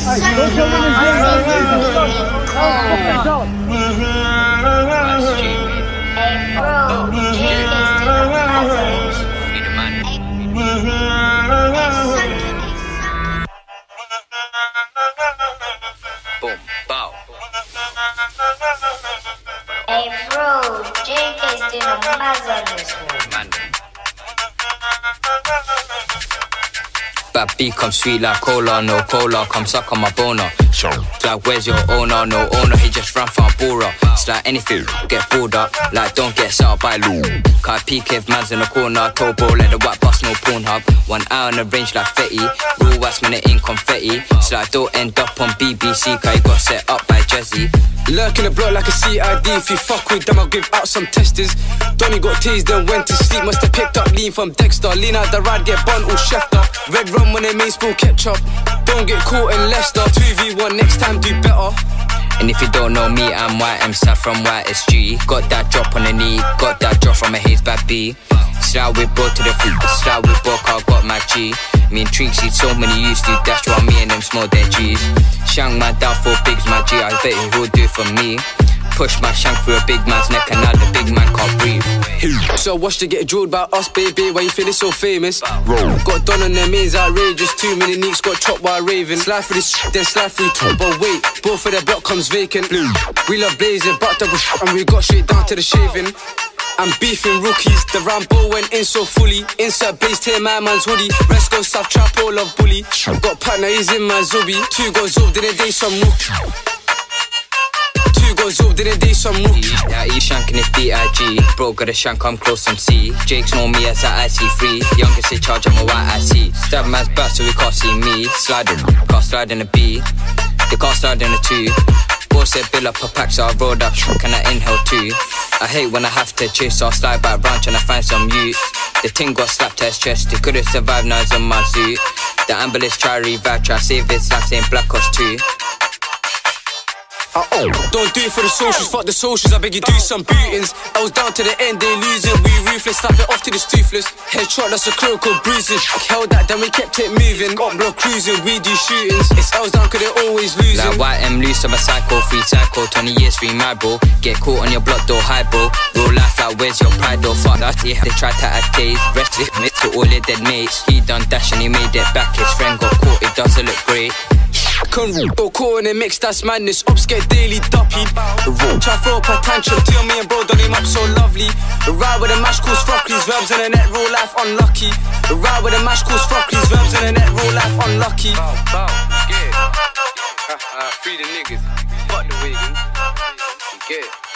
Boom, bow. Hey bro, Jake is doing a maz on this one. Bad B come sweet like cola, no cola, come suck on my boner. Like where's your owner, no owner, he just ran for a baller. It's like anything, get pulled up, like don't get set up by Lou. Can't peek if man's in the corner, turbo, let the white bus, no porn hub. 1 hour on the range like Fetty, real wax minute in confetti. It's like don't end up on BBC, cause you got set up by Jazzy. Lurk in the block like a CID, if you fuck with them I'll give out some testers. Donny got tased then went to sleep, must have picked up lean from Dexter. Lean out the ride, get bun all chefed up. Red rum when they main spoon ketchup. Don't get caught in Leicester, 2v1 next time do better. And if you don't know me, I'm YM Sat from YSG. Got that drop on the knee, got that drop from a haze bad B. Slide with bro to the foot, slide with bro, I got my G. Me and Treaksy, so many used to dash while me and them small their G's. Shang man down for bigs, my G, I bet he'll do it for me. Push my shank through a big man's neck and now the big man can't breathe. So watch to get drilled by us, baby, why you feeling so famous? Got done on them means outrageous, too many nicks got chopped by Raven. Slide through this then slide through top, but wait, both of the block comes vacant. We love blazing, but double and we got straight down to the shaving. I'm beefing rookies, the Rambo went in so fully. Insert base, tear my man's hoodie. Rest go south, trap all of bully. Got partner, he's in my Zubi. 2 goes up, didn't they some rookie? 2 goes up, didn't they some rookie? Yeah, he's shanking his B.I.G. Bro, got a shank, I'm close on C. Jake's know me as a IC3. Youngest in charge, I'm a white IC. Stab man's back so he can't see me. Sliding, can't slide in a B. They can't slide in a 2. Boy said bill up a pack, so I rolled up, can I inhale too? I hate when I have to chase, so I slide back round trying to find some use. The ting got slapped to his chest, he couldn't survive, now he's on my suit. The ambulance try revive, try save his life, saying Black Ops 2. Don't do it for the socials, fuck the socials, I beg you do some bootings. I was down to the end, they losing, we ruthless, snap it off to this toothless. Headshot, that's a critical bruising. Held that, then we kept it moving. Got block cruising, we do shootings. It's L's down, cause they're always losing. Like YM loose, I'm a psycho, free psycho, 20 years free my bro. Get caught on your block door, high bro. Real life, like where's your pride though, fuck that, yeah. They tried to act days, rest it to all their dead mates. He done dash and he made it back, his friend got caught, it doesn't look great. Got caught in a mix, that's madness. Ops get daily duppy. Try throw up a tantrum, tell me and bro done him up so lovely. Ride with a mash calls Frockley's, verbs in the net, real life unlucky. Ride with a mash calls Frockley's, verbs in the net, real life unlucky. Free the niggas, fuck the Wiggins, get